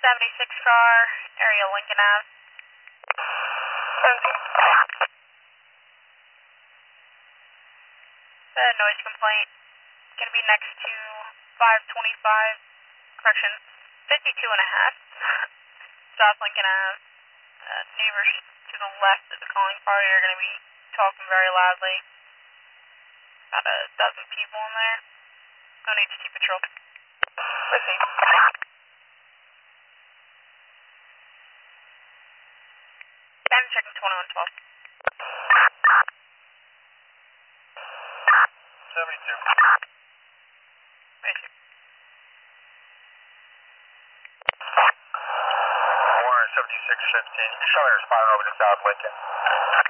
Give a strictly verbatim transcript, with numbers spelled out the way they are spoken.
seventy-six car, area Lincoln Ave. seventeen. The noise complaint. Gonna be next to five twenty-five, correction, fifty-two and a half. South Lincoln Ave. Uh, neighbors to the left of the calling party are gonna be talking very loudly. About a dozen people in there. Gonna need to keep patrol. Receive. I'm checking twenty-one twelve. seventy-two. Basic. Warren seventy-six fifteen. Show me responding over to South Lincoln.